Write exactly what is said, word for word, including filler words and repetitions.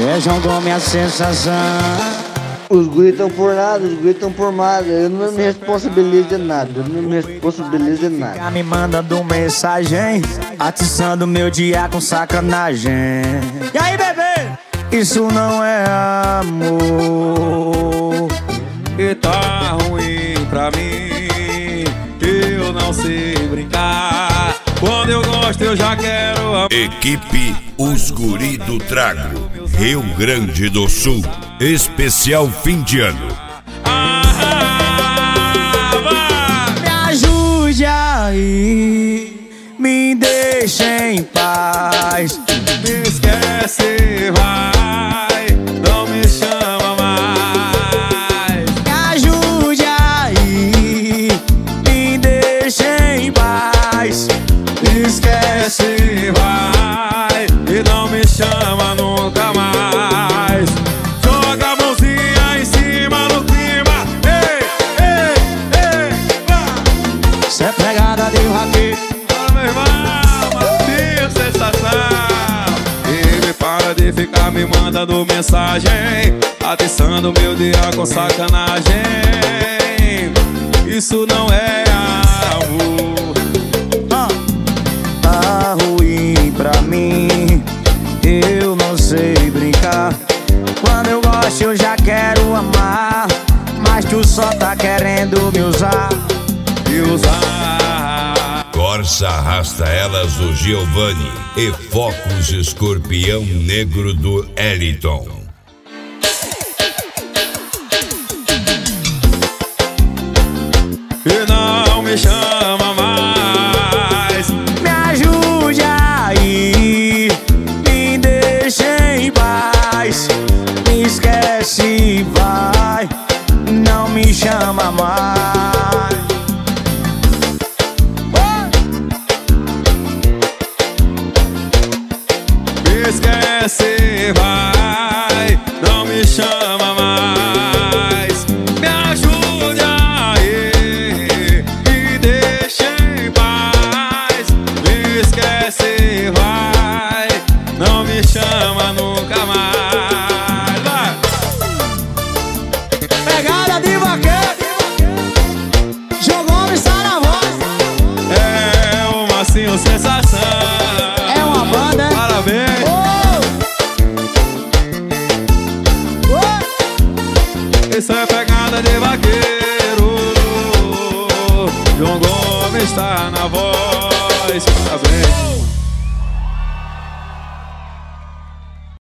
É João Gomes a sensação. Os guris tão por nada, os guris tão por nada. Eu não me responsabilizo de nada, eu não me responsabilizo de nada. Me mandando mensagem, atiçando meu dia com sacanagem. E aí, bebê? Isso não é amor. E tá ruim pra mim, que eu não sei brincar. Quando eu gosto eu já quero amar. Equipe Os Guri do Trago, Rio Grande do Sul. Especial fim de ano. Ah, Me ajude aí, me deixe em paz. me esquece, vai, não me chama mais. Me ajude aí, me deixe em paz. Me esquece, vai, e não me chama nunca mais. Joga a mãozinha em cima do clima. Ei, ei, ei, vai. Cê é pegada de vaqueiro. Fala, meu irmão, Matheus, sensação. E me para de ficar me mandando mensagem, atiçando meu dia com sacanagem. Isso não é amor. Tá ruim pra mim, eu não sei brincar. Quando eu gosto eu já quero amar, mas tu só tá querendo me usar. E usar. Corsa Arrasta Elas do Giovanni e Focus Escorpião Negro do Eliton. E não me chama mais. Me ajude aí, me deixe em paz. Me esquece, vai, não me chama mais. Me esquece, vai, não me chama mais. Me ajude aí, me deixe em paz. Me esquece, vai, não me chama nunca mais. Vai. Pegada de vaqueiro, João Gomes está na voz. É uma assim, sensação. É uma banda, é? Parabéns. Oh! Oh! Isso é pegada de vaqueiro. João Gomes está na voz. Parabéns.